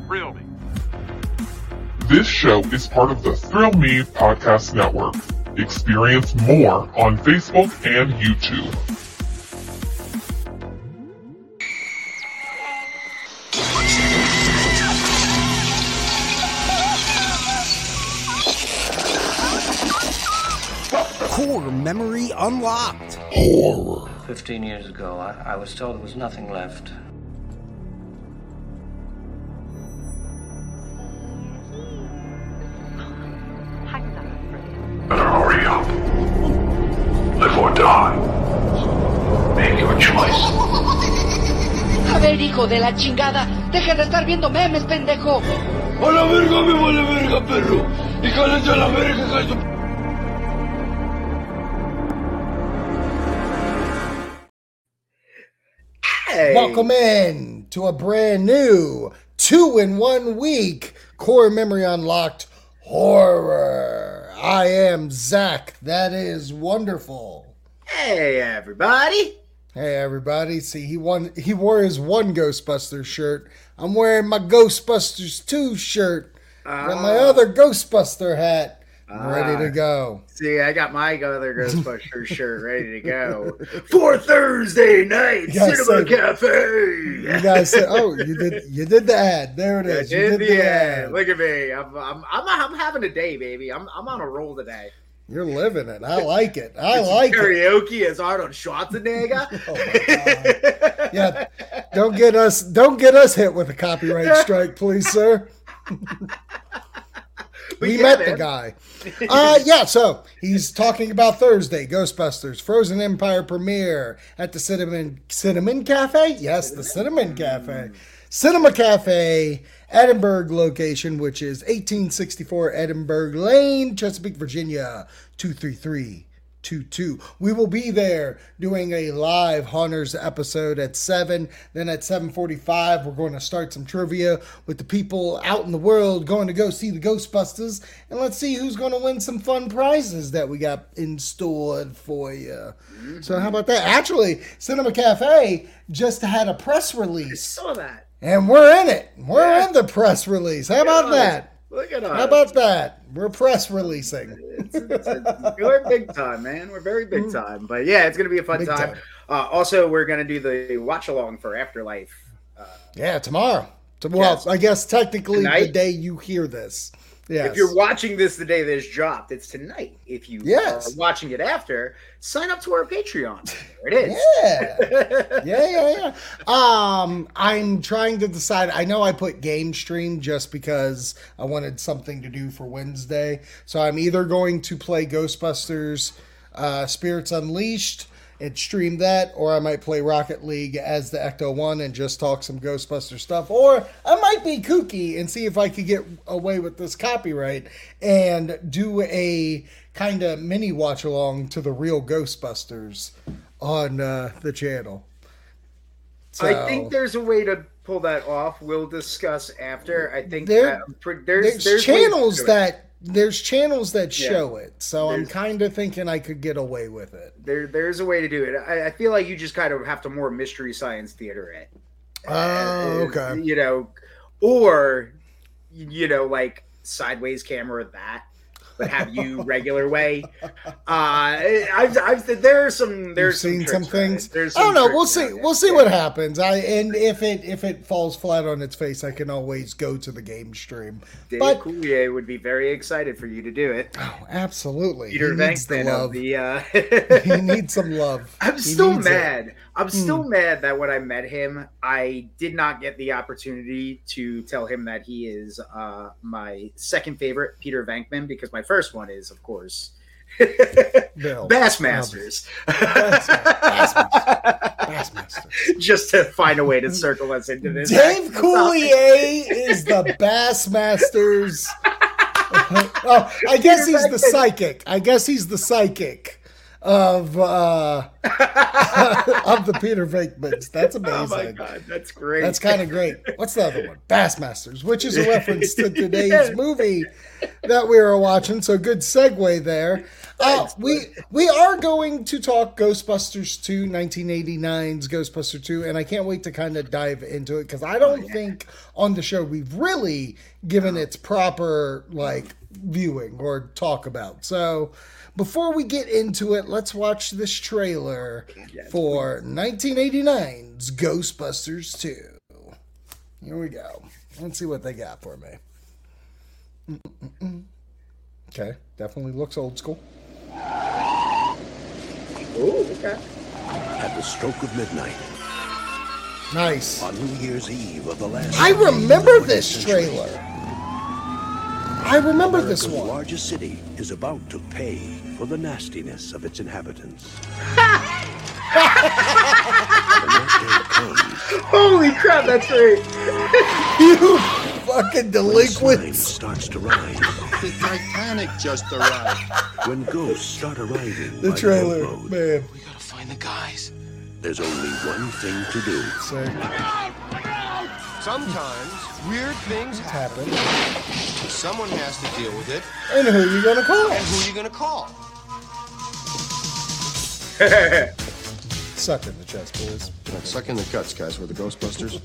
Thrill Me. This show is part of the Thrill Me Podcast Network. Experience more on Facebook and YouTube. Core memory unlocked. Horror. 15 years ago, I was told there was nothing left. Better hurry up. Live or die. Make your choice. A ver, hijo de la chingada, deja de estar viendo memes, pendejo. ¡A la verga, me vale verga, perro! ¡Y cállate a la verga, hija de tu... Hey. Welcome in to a brand new 2-in-1 week Core Memory Unlocked Horror. I am Zach. That is wonderful. Hey, everybody. Hey, everybody. See, he wore his one Ghostbusters shirt. I'm wearing my Ghostbusters 2 shirt. Got my other Ghostbuster hat. I'm ready to go. See, I got my other Ghostbusters shirt ready to go for Thursday night Cinema Cafe. You guys said, "Oh, you did the ad. There it is. You did the ad. Look at me. I'm having a day, baby. I'm on a roll today. You're living it. I like it. I like karaoke as Arnold Schwarzenegger. Oh my God. Yeah, don't get us hit with a copyright strike, please, sir. We met the guy. So he's talking about Thursday, Ghostbusters Frozen Empire premiere at the Cinnamon Cafe? Yes, the Cinnamon Cafe. Cinema Cafe, Edinburgh location, which is 1864 Edinburgh Lane, Chesapeake, Virginia, 23322. We will be there doing a live Haunters episode at 7. Then at 7:45, we're going to start some trivia with the people out in the world going to go see the Ghostbusters. And let's see who's going to win some fun prizes that we got in store for you. Mm-hmm. So how about that? Actually, Cinema Cafe just had a press release. I saw that. And we're in it. We're in the press release. How about that? Look at us. How about that? We're press releasing. We're big time, man. We're very big time. But yeah, it's going to be a fun time. Also, we're going to do the watch along for Afterlife. Tomorrow. Well, I guess technically tonight? The day you hear this. Yes. If you're watching this the day this dropped, it's tonight. If you are watching it after, sign up to our Patreon. There it is. Yeah. I'm trying to decide. I know I put Game Stream just because I wanted something to do for Wednesday. So I'm either going to play Ghostbusters Spirits Unleashed and stream that, or I might play Rocket League as the Ecto-1 and just talk some Ghostbuster stuff, or I might be kooky and see if I could get away with this copyright and do a kind of mini watch-along to the real Ghostbusters on the channel. So, I think there's a way to pull that off. We'll discuss after. I think there's channels that show it, so I'm kind of thinking I could get away with it. There's a way to do it. I feel like you just kind of have to more Mystery Science Theater it. Okay. Or like sideways camera that, but have you regular way. There's some things. I don't know. We'll see what happens. And if it falls flat on its face, I can always go to the game stream. Dave Coulier would be very excited for you to do it. Oh, absolutely. Peter Venkman He needs some love. I'm still mad. I'm still mad that when I met him, I did not get the opportunity to tell him that he is my second favorite Peter Venkman, because my first one is, of course, Bassmasters. Bassmasters. Just to find a way to circle us into this. Dave Coulier is the Bassmasters. I guess he's the psychic. of of the Peter Venkmans. That's amazing. Oh my god, that's great. That's kind of great. What's the other one? Bassmasters, which is a reference to today's movie that we were watching. So good segue there. We are going to talk Ghostbusters 2, 1989's Ghostbusters 2, and I can't wait to kind of dive into it because I don't think on the show we've really given its proper like viewing or talk about. So before we get into it, let's watch this trailer for 1989's Ghostbusters 2. Here we go. Let's see what they got for me. Okay, definitely looks old school. Oh, okay. At the stroke of midnight, Nice. on New Year's Eve of the last... I remember decade of the this 20th trailer. century, I remember this America's one. largest city is about to pay for the nastiness of its inhabitants. When that day comes, Holy crap, that's great. You fucking when slime delinquents. starts to rise, The Titanic just arrived. when ghosts start arriving The by trailer, boatload, man. We gotta find the guys. there's only one thing to do. Sick. Sometimes weird things happen. Happen. Someone has to deal with it. And who you gonna call? And who are you gonna call? Suck in the chest, boys. Suck in the guts, guys. We're the Ghostbusters.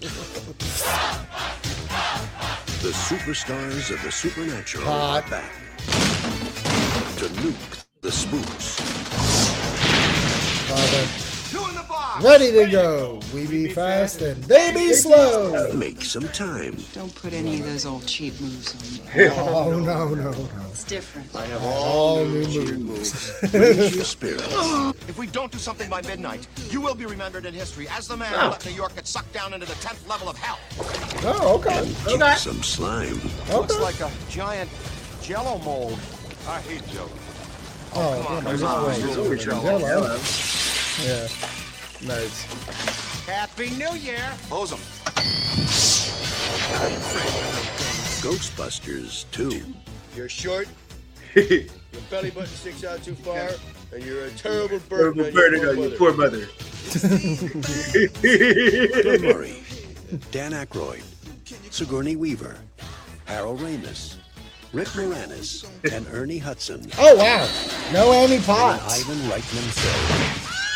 The superstars of the supernatural Hot. are back to nuke the spooks. Father. Two in the box. Ready to go. We be fast and they be slow. Make some time. Don't put any of those old cheap moves on me. Oh, no. It's different. I have All new moves. Raise your spirits. If we don't do something by midnight, you will be remembered in history as the man who let New York get sucked down into the 10th level of hell. Oh, okay. Keep some slime. Looks Okay. like a giant jello mold. I hate jello. Oh, Come on, there's come on. always Jello. Yeah. Nice. Happy New Year. Hose 'em. Ghostbusters 2. You're short. Your belly button sticks out too far, and you're a terrible burden on your poor mother. Bill Murray, Dan Aykroyd, Sigourney Weaver, Harold Ramis, Rick Moranis, and Ernie Hudson. Oh, wow. No Annie And Potts. Ivan Reitman film.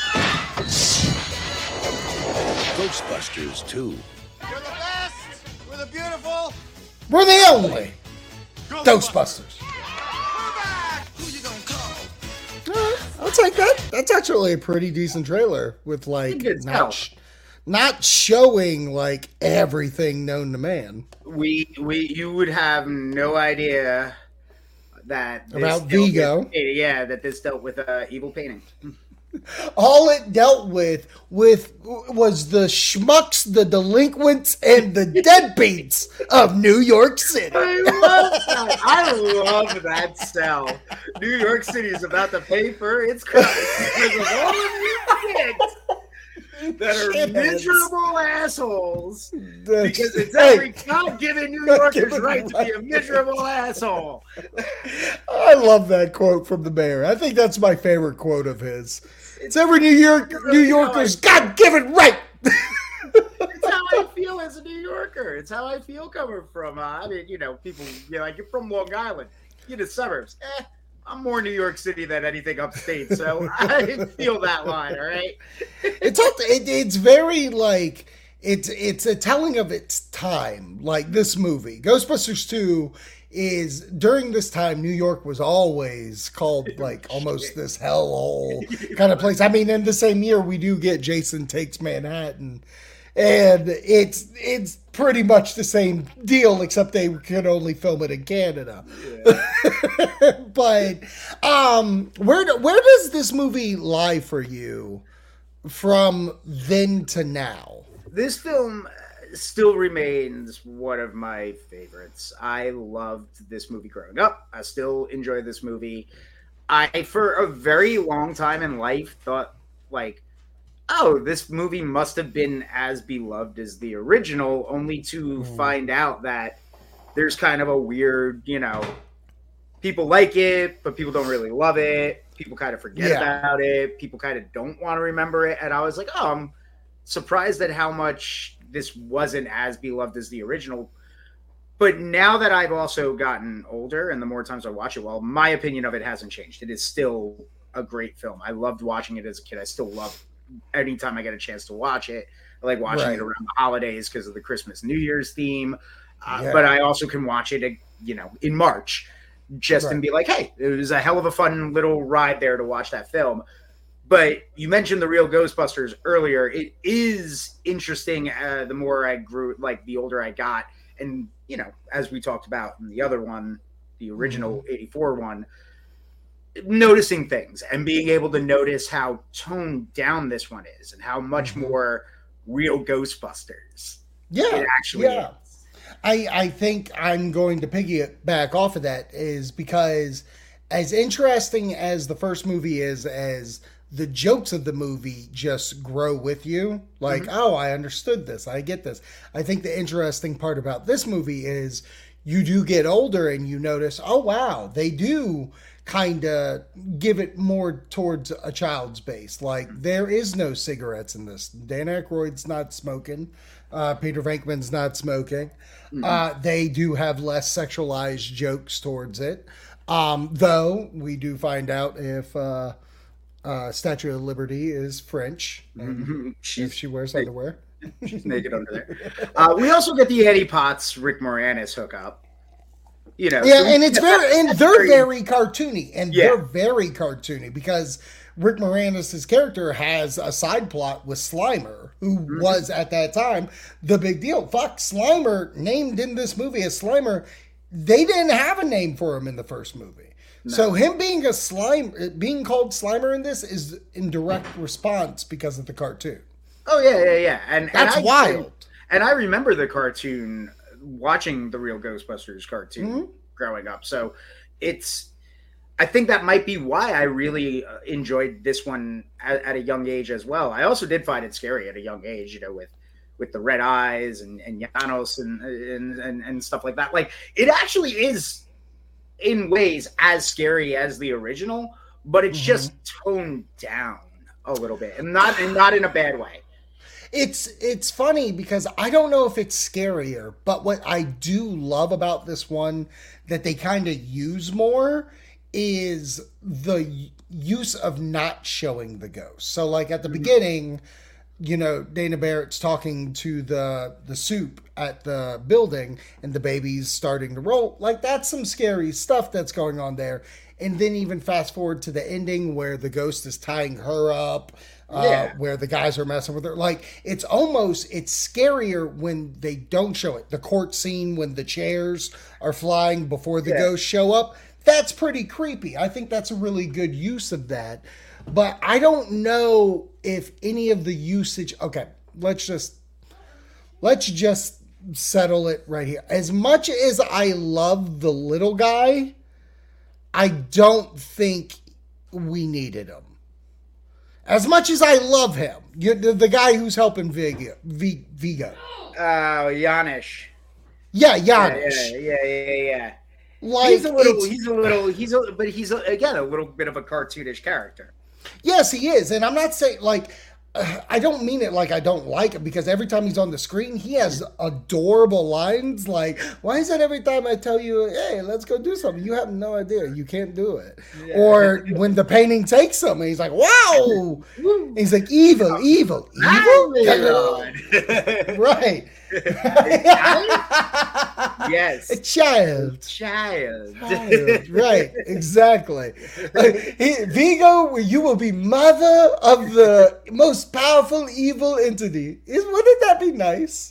Ghostbusters 2. You're the best. We're the beautiful. We're the only Ghostbusters. Who you gonna call? I'll take that. That's actually a pretty decent trailer with like Good stuff. not showing like everything known to man. You would have no idea that this About dealt Vigo. with, that this dealt with evil painting. All it dealt with was the schmucks, the delinquents, and the deadbeats of New York City. I love that. I love that cell. New York City is about to pay for its crimes because of all of you kids that are Shitheads. miserable assholes. That's- Because it's Hey, every God-given New Yorker's God-given right to be a miserable asshole. I love that quote from the mayor. I think that's my favorite quote of his. It's every New Yorker's God-given right. It's how I feel as a New Yorker. It's how I feel coming from. I mean, people. Like you're from Long Island. You're the suburbs. I'm more New York City than anything upstate, so I feel that line. All right. It's very like it's a telling of its time. Like this movie, Ghostbusters 2 is during this time. New York was always called like almost this hellhole kind of place. I mean, in the same year we do get Jason Takes Manhattan. And it's pretty much the same deal, except they could only film it in Canada. Yeah. But where does this movie lie for you from then to now? This film still remains one of my favorites. I loved this movie growing up. I still enjoy this movie. I, for a very long time in life, thought like, oh, this movie must have been as beloved as the original, only to find out that there's kind of a weird, people like it, but people don't really love it. People kind of forget about it. People kind of don't want to remember it. And I was like, oh, I'm surprised at how much this wasn't as beloved as the original. But now that I've also gotten older and the more times I watch it, well, my opinion of it hasn't changed. It is still a great film. I loved watching it as a kid. I still love anytime I get a chance to watch it. I like watching it around the holidays because of the Christmas New Year's theme. But I also can watch it, in March just and be like, hey, it was a hell of a fun little ride there to watch that film. But you mentioned the real Ghostbusters earlier. It is interesting. The more I grew, like the older I got, and as we talked about in the other one, the original 84 one, noticing things and being able to notice how toned down this one is and how much more real Ghostbusters it actually is. I think I'm going to piggyback off of that is because as interesting as the first movie is, as the jokes of the movie just grow with you. Like, oh, I understood this. I get this. I think the interesting part about this movie is you do get older and you notice, oh, wow, they do kind of give it more towards a child's base. Like, there is no cigarettes in this. Dan Aykroyd's not smoking. Peter Venkman's not smoking. They do have less sexualized jokes towards it. Though we do find out if Statue of Liberty is French. If she wears underwear. She's naked under there. We also get the Eddie Potts, Rick Moranis hookup. And it's they're very cartoony, and they're very cartoony because Rick Moranis' character has a side plot with Slimer, who was at that time the big deal. Fuck, Slimer, named in this movie as Slimer, they didn't have a name for him in the first movie. No. So him being being called Slimer in this is in direct response because of the cartoon. Oh yeah. And that's wild. And I remember the cartoon, watching the real Ghostbusters cartoon growing up. So I think that might be why I really enjoyed this one at a young age as well. I also did find it scary at a young age, with the red eyes and Janos and stuff like that. Like, it actually is in ways as scary as the original, but it's just toned down a little bit, and not in a bad way. It's funny because I don't know if it's scarier, but what I do love about this one that they kind of use more is the use of not showing the ghost. So like at the beginning, Dana Barrett's talking to the soup at the building and the baby's starting to roll. Like, that's some scary stuff that's going on there. And then even fast forward to the ending where the ghost is tying her up, where the guys are messing with her. Like, it's scarier when they don't show it. The court scene when the chairs are flying before the ghosts show up. That's pretty creepy. I think that's a really good use of that. But I don't know if any of the usage... Okay, let's just settle it right here. As much as I love the little guy, I don't think we needed him. As much as I love him, the guy who's helping Vigo. Janish. Yeah, Janish. Yeah. Like, he's a little bit of a cartoonish character. Yes, he is. And I'm not saying, like, I don't mean it like I don't like him, because every time he's on the screen, he has adorable lines. Like, why is that every time I tell you, hey, let's go do something, you have no idea, you can't do it? Yeah. Or when the painting takes him, he's like, wow. He's like, evil. Right. Yes. A child. Right, exactly. Vigo, you will be mother of the most powerful evil entity. Wouldn't that be nice?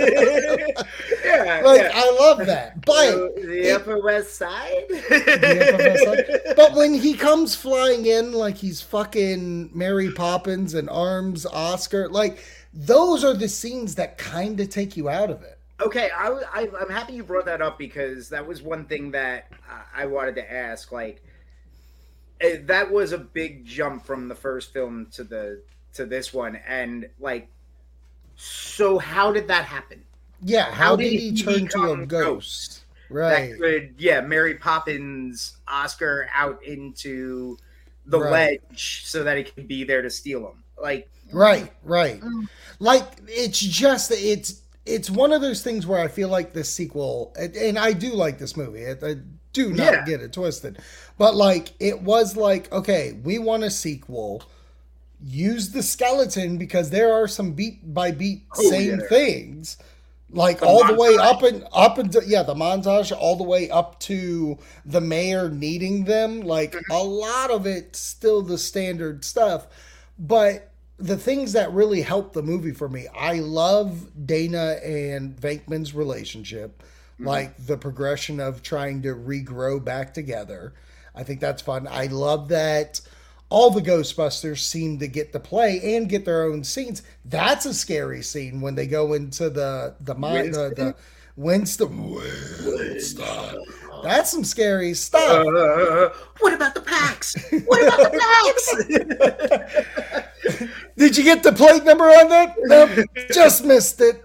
I love that. But the Upper West Side. But when he comes flying in like he's fucking Mary Poppins and arms Oscar, like, those are the scenes that kind of take you out of it. Okay, I'm happy you brought that up, because that was one thing that I wanted to ask. Like, that was a big jump from the first film to this one, and like, so how did that happen? Yeah, how did he turn to a ghost? Right. That could, Mary Poppins Oscar out into the Right. ledge so that it can be there to steal them. Like, Right. Like it's one of those things where I feel like this sequel, and I do like this movie. I do not get it twisted, but like it was like, okay, we want a sequel. Use the skeleton because there are some beat by beat same things. Like the all montage. The way up and the montage all the way up to the mayor needing them. Like a lot of it still the standard stuff, but the things that really helped the movie for me, I love Dana and Venkman's relationship, like the progression of trying to regrow back together. I think that's fun. I love that all the Ghostbusters seem to get to play and get their own scenes. That's a scary scene when they go into the Winston. That's some scary stuff. What about the packs? What about the packs? Did you get the plate number on that? Nope, just missed it.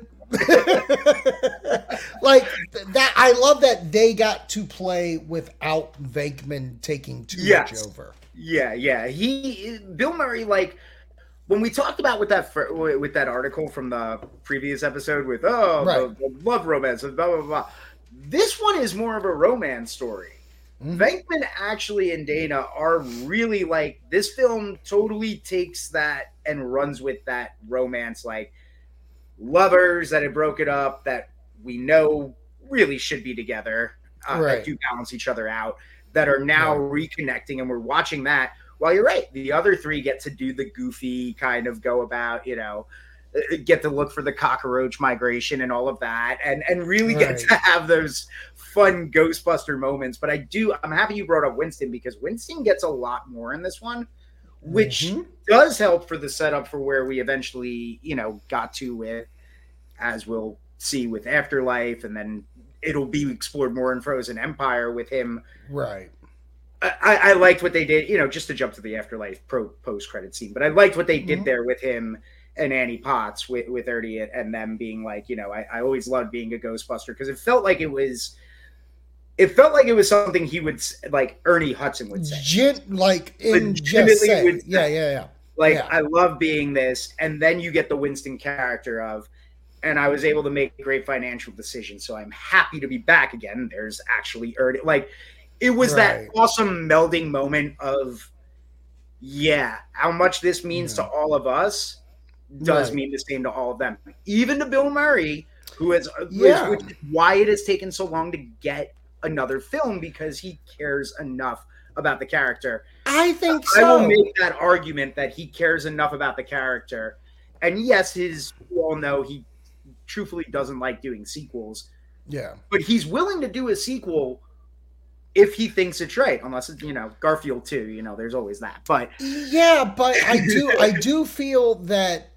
Like that, I love that they got to play without Venkman taking too much over. Yeah. Bill Murray, like when we talked about with that article from the previous episode with the love romance and blah blah blah. This one is more of a romance story. Venkman actually and Dana are really like, this film totally takes that and runs with that romance, like lovers that had broken up that we know really should be together, that do balance each other out, that are now reconnecting, and we're watching that. Well, you're right. The other three get to do the goofy kind of go about, get to look for the cockroach migration and all of that, and really get to have those fun Ghostbuster moments. But I'm happy you brought up Winston, because Winston gets a lot more in this one, which does help for the setup for where we eventually, got to with, as we'll see with Afterlife, and then it'll be explored more in Frozen Empire with him. Right. I liked what they did, just to jump to the Afterlife post-credit scene, but I liked what they did there with him and Annie Potts with Ernie and them being like, I always loved being a Ghostbuster, because it felt like it was something he would, like Ernie Hudson would say. Legitimately yeah. I love being this. And then you get the Winston character of, and I was able to make great financial decisions, so I'm happy to be back again. There's actually Ernie. Like, it was that awesome melding moment of, how much this means to all of us does mean the same to all of them. Even to Bill Murray, who is, which is why it has taken so long to get another film, because he cares enough about the character. I think so. I will make that argument that he cares enough about the character. And yes, we all know he truthfully doesn't like doing sequels. Yeah. But he's willing to do a sequel if he thinks it's right, unless it's, Garfield 2, there's always that. But but I do feel that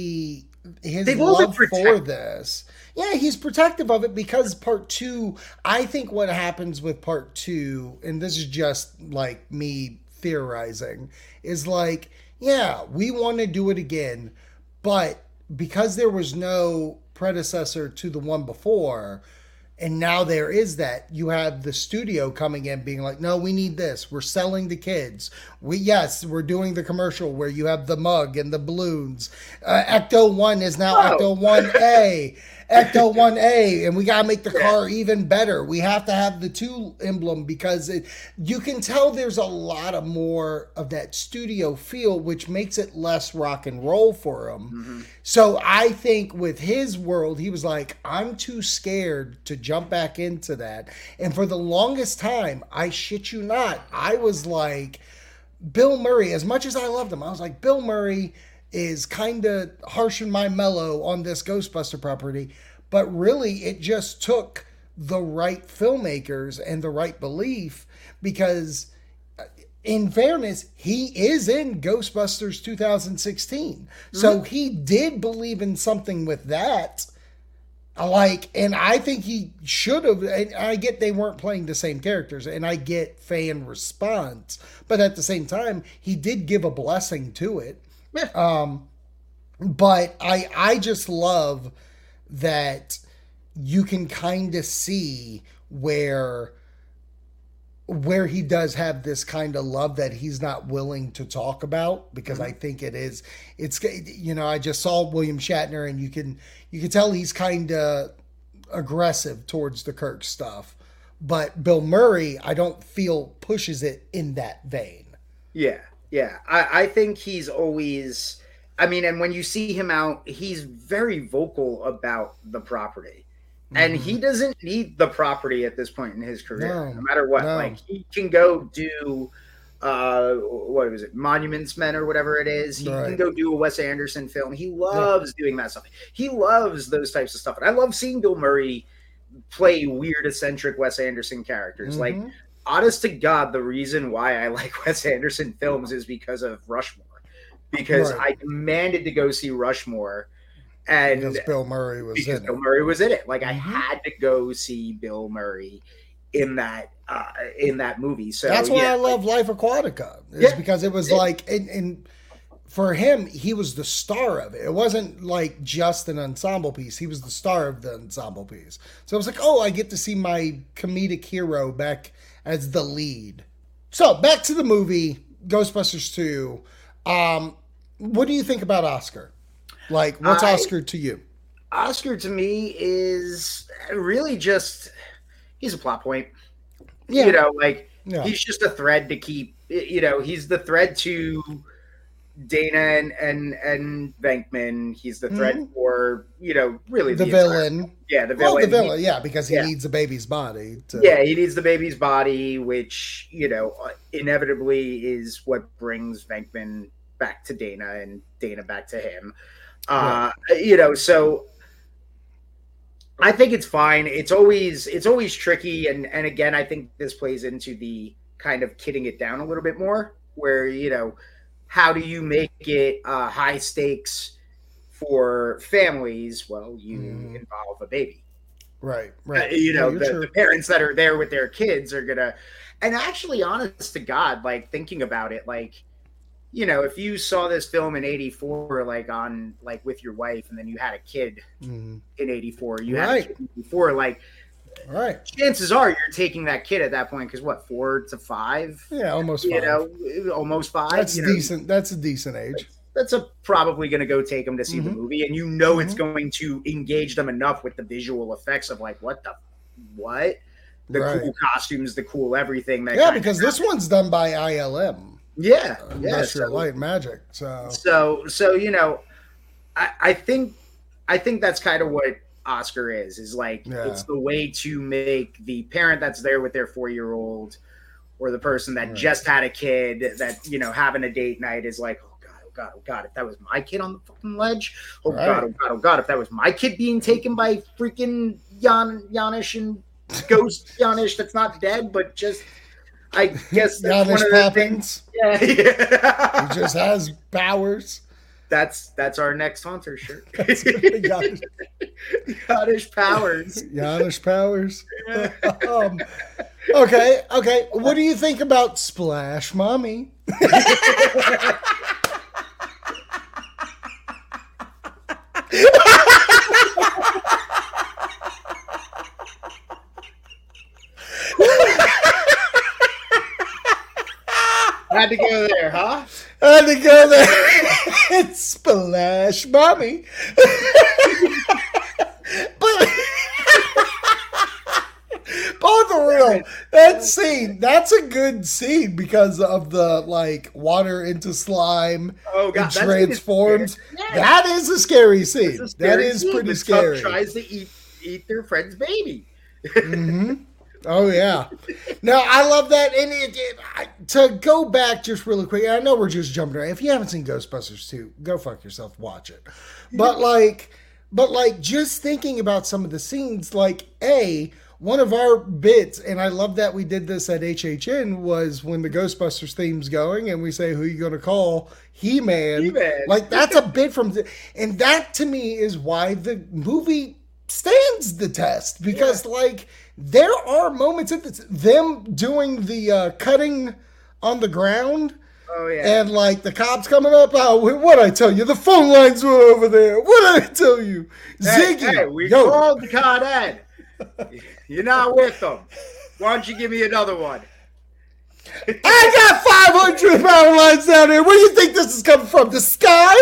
his love for this. Yeah, he's protective of it, because part 2, I think what happens with part 2, and this is just like me theorizing, is like, we want to do it again, but because there was no predecessor to the one before, and now there is that, you have the studio coming in being like, no, we need this. We're selling to kids. We're doing the commercial where you have the mug and the balloons. Ecto 1 is now Ecto 1A. Ecto 1A, and we got to make the car even better. We have to have the 2 emblem, because you can tell there's a lot of more of that studio feel, which makes it less rock and roll for him. So I think with his world, he was like, I'm too scared to jump back into that. And for the longest time, I shit you not, I was like, Bill Murray, as much as I loved him, I was like, Bill Murray is kind of harsh and my mellow on this Ghostbuster property, but really it just took the right filmmakers and the right belief, because in fairness, he is in Ghostbusters 2016. So he did believe in something with that. And I think he should have, and I get they weren't playing the same characters, and I get fan response, but at the same time, he did give a blessing to it. But I just love that you can kind of see where where he does have this kind of love that he's not willing to talk about, because I think it's, you know, I just saw William Shatner, and you can tell he's kind of aggressive towards the Kirk stuff, but Bill Murray, I don't feel pushes it in that vein. Yeah. I think he's always, I mean, and when you see him out, he's very vocal about the property. And he doesn't need the property at this point in his career, no matter what. No. Like, he can go do, what was it, Monuments Men or whatever it is. He can go do a Wes Anderson film. He loves doing that stuff. He loves those types of stuff. And I love seeing Bill Murray play weird, eccentric Wes Anderson characters. Like, honest to God, the reason why I like Wes Anderson films is because of Rushmore. Because I demanded to go see Rushmore. And because Bill Murray was in it. Like, I had to go see Bill Murray in that movie. So that's why I love Life Aquatica. Because it was like, and for him, he was the star of it. It wasn't like just an ensemble piece. He was the star of the ensemble piece. So I was like, oh, I get to see my comedic hero back as the lead. So back to the movie, Ghostbusters 2. What do you think about Oscar? Like, what's Oscar to you? Oscar to me is really just, he's a plot point. Yeah. You know, like, he's just a thread to keep, you know, he's the thread to Dana and Venkman. He's the thread for, you know, really the villain. Yeah, the villain. Well, the villain, yeah, because he needs the baby's body. Yeah, he needs the baby's body, which, you know, inevitably is what brings Venkman back to Dana and Dana back to him. You know, so I think it's fine. It's always tricky, and again, I think this plays into the kind of kidding it down a little bit more, where, you know, how do you make it high stakes for families? Well, you involve a baby, right? You know, the parents that are there with their kids are gonna, and actually, honest to God, like, thinking about it, like, you know, if you saw this film in 84, like on, like, with your wife, and then you had a kid in 84, you had a kid in 84, like, chances are you're taking that kid at that point, because what, 4 to 5? Yeah, almost 5. You know, almost 5. That's decent. That's a decent age. That's probably going to go take them to see the movie, and you know it's going to engage them enough with the visual effects of, like, what? The cool costumes, the cool everything. Because this one's done by ILM. Industrial Light Magic. So you know, I think that's kind of what Oscar is like, it's the way to make the parent that's there with their 4-year-old, or the person that just had a kid, that, you know, having a date night is like, oh God, if that was my kid on the fucking ledge, oh God, if that was my kid being taken by freaking Janish and Ghost Janish that's not dead, but just, I guess that's Janish one of the Poppins. Yeah. He just has powers. That's our next Haunter shirt. Janish powers. Janish powers. Okay. What do you think about Splash Mommy? Had to go there, huh? Had to go there. It's Splash Mommy. But on the real, that scene, that's a good scene because of the, like, water into slime and transforms. That is a scary scene. That is pretty scary. Tuck tries to eat their friend's baby. Oh, yeah. No, I love that. And to go back just really quick, I know we're just jumping around. If you haven't seen Ghostbusters 2, go fuck yourself, watch it. But just thinking about some of the scenes, like, one of our bits, and I love that we did this at HHN, was when the Ghostbusters theme's going and we say, who you going to call? He-Man. Like, that's a bit from, and that to me is why the movie stands the test, because like, there are moments of them doing the cutting on the ground. Oh, yeah. And like the cops coming up. Oh, what'd I tell you? The phone lines were over there. What'd I tell you? Ziggy. We called Con Ed. You're not with them. Why don't you give me another one? I got 500 power lines down here. Where do you think this is coming from? The sky?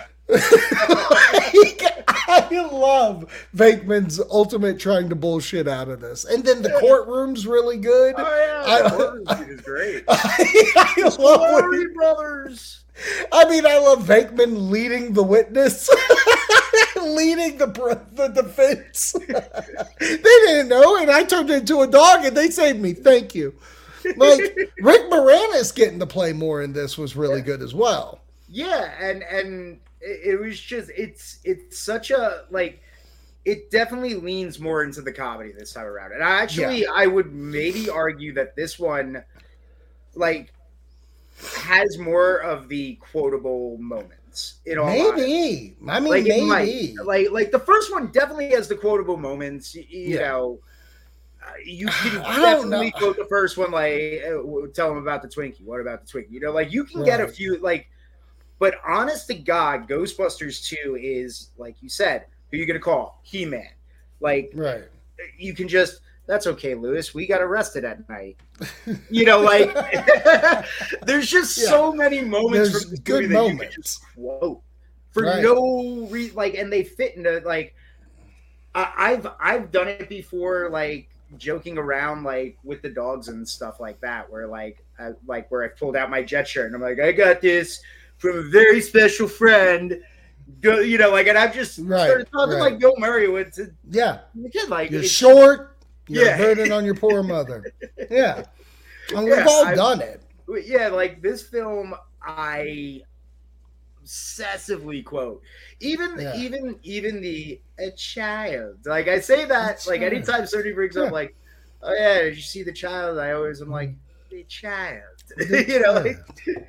I love Venkman's ultimate trying to bullshit out of this. And then the courtroom's really good. Oh, yeah. The courtroom is great. I love Story Brothers. I mean, I love Venkman leading the witness, leading the defense. They didn't know, and I turned into a dog, and they saved me. Thank you. Like, Rick Moranis getting to play more in this was really good as well. Yeah, and it was just it's such a like it definitely leans more into the comedy this time around. And I would maybe argue that this one like has more of the quotable moments. In all honesty. I mean, maybe. Like the first one definitely has the quotable moments. You know, you can definitely quote the first one, like tell them about the Twinkie. What about the Twinkie? You know, like you can get a few like. But honest to God, Ghostbusters 2 is, like you said, who you going to call? He-Man. Like, you can just, that's okay, Lewis. We got arrested at night. You know, like, there's just so many moments from the movie that you can just quote. For no reason, like, and they fit into, like, I've done it before, like, joking around, like, with the dogs and stuff like that, where, like, where I pulled out my jet shirt and I'm like, I got this from a very special friend, you know, like, and I've just started talking like Bill Murray would to the kid, like, you're short, you're hurting on your poor mother. Yeah. And we've all done it. Yeah, like, this film, I obsessively quote. Even the a child. Like, I say that, like, anytime somebody brings up, like, oh, yeah, did you see the child? I'm like, the child. You know, like,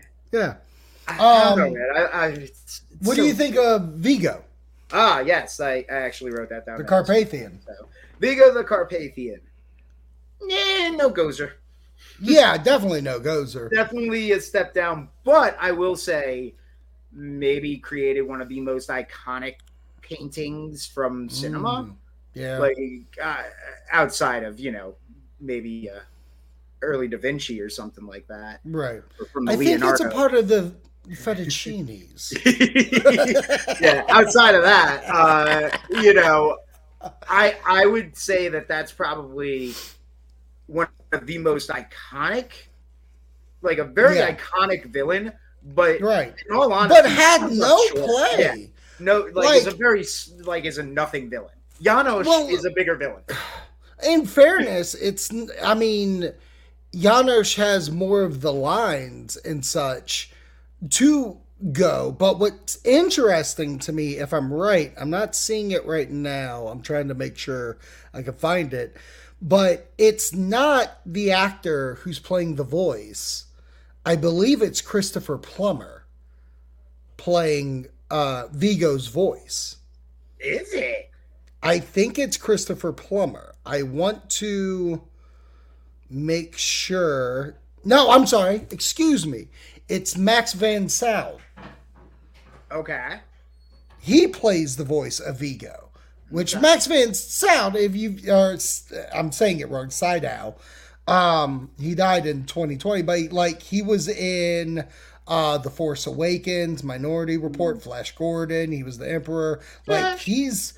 I don't know, man. What do you think of Vigo? Ah, yes, I actually wrote that down. The Carpathian. So, Vigo the Carpathian. No Gozer. Yeah, definitely no Gozer. Definitely a step down, but I will say maybe created one of the most iconic paintings from cinema. Yeah. Like, outside of, you know, maybe early Da Vinci or something like that. Right. From I Leonardo. think it's a part of the fettuccinis. Yeah, outside of that, you know, I would say that that's probably one of the most iconic, like a very iconic villain, but in all honesty, but had no play. Yeah. No, like is a nothing villain. Janosz is a bigger villain. In fairness, I mean, Janosz has more of the lines and such to go. But what's interesting to me, if I'm right, I'm not seeing it right now. I'm trying to make sure I can find it. But it's not the actor who's playing the voice. I believe it's Christopher Plummer playing Vigo's voice. Is it? I think it's Christopher Plummer. I want to make sure. No, I'm sorry. Excuse me. It's Max Van Syl. Okay. He plays the voice of Vigo, which Max Van Syl, if you are, I'm saying it wrong, Sydow. He died in 2020, but like he was in The Force Awakens, Minority Report, Flash Gordon. He was the Emperor. Like he's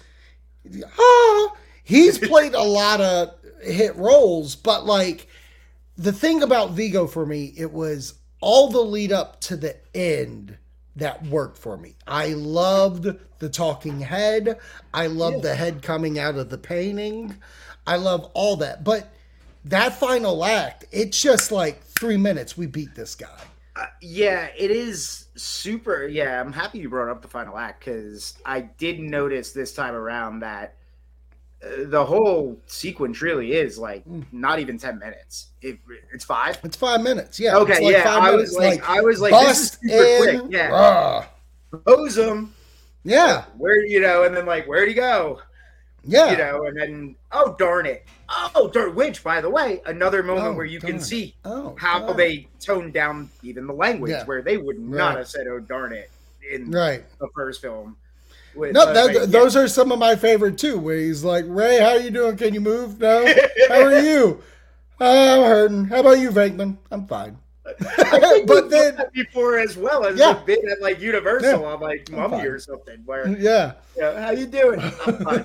played a lot of hit roles, but like the thing about Vigo for me, it was all the lead up to the end that worked for me. I loved the talking head. I loved the head coming out of the painting. I love all that. But that final act, it's just like 3 minutes, we beat this guy. Yeah, it is super. Yeah, I'm happy you brought up the final act because I did notice this time around that the whole sequence really is like not even 10 minutes. It's 5. It's 5 minutes. Yeah. Okay. It's like yeah. 5 minutes. I was like, this is super quick. Yeah. Pose him. Yeah. Where, you know, and then like, where'd he go? Yeah. You know, and then, oh, darn it. Oh, darn, which, by the way, another moment where you can see how they toned down even the language where they would not have said, oh, darn it, in the first film. Those are some of my favorite too, where he's like, Ray, how you doing? Can you move? No? How are you? I'm hurting. How about you, Venkman? I'm fine. But then before, as well as a bit at like Universal on like Mummy or something, where how you doing? I'm fine.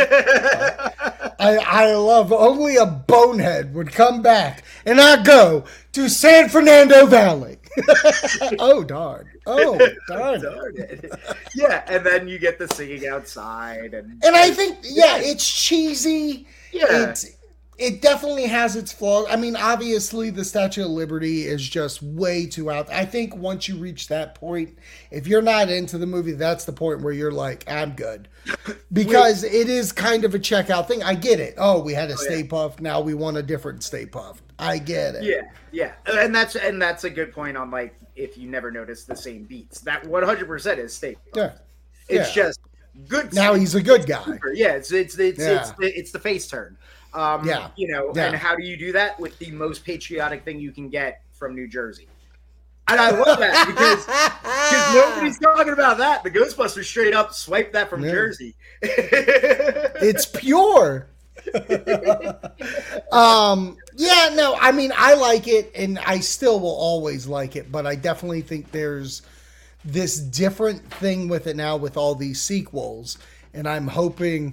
I love only a bonehead would come back and I go to San Fernando Valley. Oh darn! Oh darn! Yeah, and then you get the singing outside, and I think it's cheesy. Yeah. It definitely has its flaws. I mean, obviously, the Statue of Liberty is just way too out. I think once you reach that point, if you're not into the movie, that's the point where you're like, I'm good. Because it is kind of a checkout thing. I get it. Oh, we had a Stay Puft. Now we want a different Stay Puft. I get it. Yeah. And that's a good point on, like, if you never notice the same beats. That 100% is Stay Puft. Yeah. It's just good. Now he's a good guy. Yeah, it's the face turn. And how do you do that? With the most patriotic thing you can get from New Jersey. And I love that because nobody's talking about that. The Ghostbusters straight up swiped that from Jersey. It's pure. I mean, I like it, and I still will always like it, but I definitely think there's this different thing with it now with all these sequels, and I'm hoping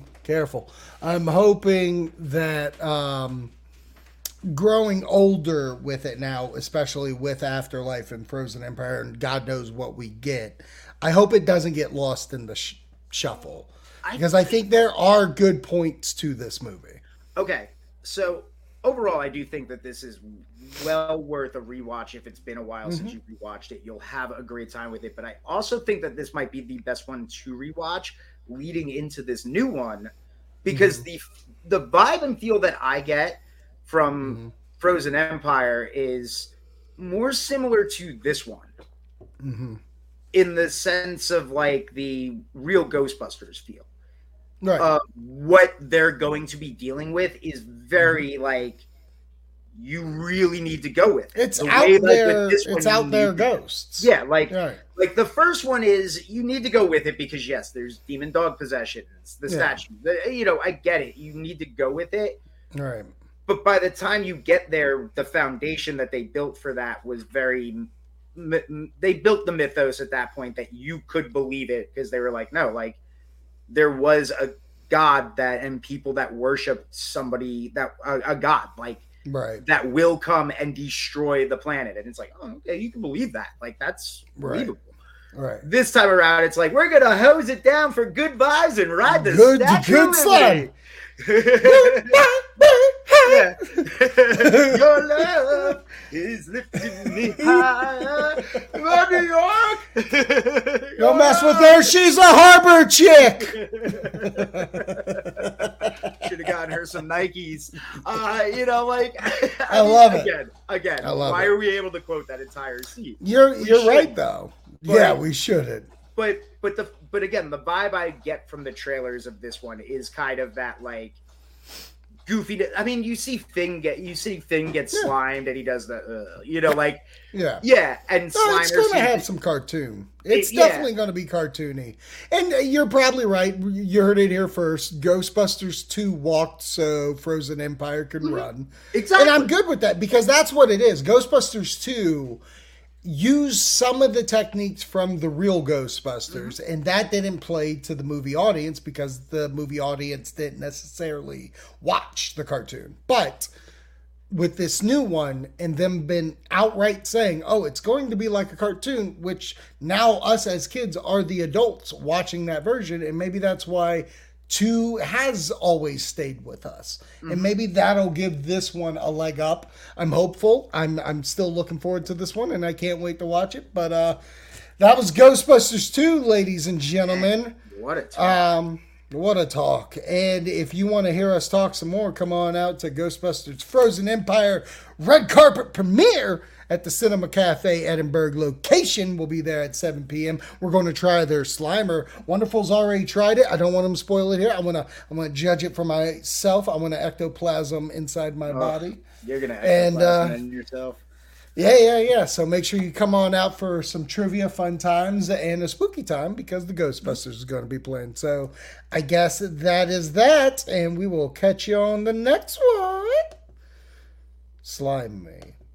that growing older with it now, especially with Afterlife and Frozen Empire and God knows what we get, I hope it doesn't get lost in the shuffle. Because I think there are good points to this movie. Okay, so overall, I do think that this is well worth a rewatch. If it's been a while since you rewatched it, you'll have a great time with it. But I also think that this might be the best one to rewatch leading into this new one, because the vibe and feel that I get from Frozen Empire is more similar to this one in the sense of like the real Ghostbusters feel. Right. What they're going to be dealing with is very like you really need to go with it. It's out there. It's out there, ghosts. Yeah, like the first one is you need to go with it because yes, there's demon dog possessions, the statue. I get it. You need to go with it. Right. But by the time you get there, the foundation that they built for that was very. They built the mythos at that point that you could believe it because they were like, no, like there was a god and people that worship somebody that a god like. Right. That will come and destroy the planet. And it's like, oh, okay, you can believe that. Like, that's believable. Right. This time around, it's like, we're going to hose it down for good vibes and ride the good slide. Your love is lifting me higher. New York. Don't mess with her. She's a harbor chick. Should have gotten her some Nikes. I love it. Again. Why are we able to quote that entire scene? You're right though. We shouldn't. But again, the vibe I get from the trailers of this one is kind of that like goofy. I mean, you see Finn get slimed, and he does the, and Slimer. It's going to have some cartoon. It's definitely going to be cartoony, and you're probably right. You heard it here first. Ghostbusters 2 walked so Frozen Empire can run. Exactly, and I'm good with that because that's what it is. Ghostbusters 2 use some of the techniques from the real Ghostbusters, and that didn't play to the movie audience because the movie audience didn't necessarily watch the cartoon. But with this new one and them been outright saying, oh, it's going to be like a cartoon, which now us as kids are the adults watching that version, and maybe that's why 2 has always stayed with us. And maybe that'll give this one a leg up. I'm hopeful. I'm still looking forward to this one, and I can't wait to watch it. But that was Ghostbusters 2, ladies and gentlemen. What a talk. What a talk. And if you want to hear us talk some more, come on out to Ghostbusters Frozen Empire Red Carpet Premiere at the Cinema Cafe Edinburgh location. We'll be there at 7 p.m. We're going to try their Slimer. Wonderful's already tried it. I don't want them to spoil it here. I'm gonna judge it for myself. I want to ectoplasm inside my body. You're going to ectoplasm yourself. Yeah. So make sure you come on out for some trivia, fun times, and a spooky time because the Ghostbusters is going to be playing. So I guess that is that, and we will catch you on the next one. slime me.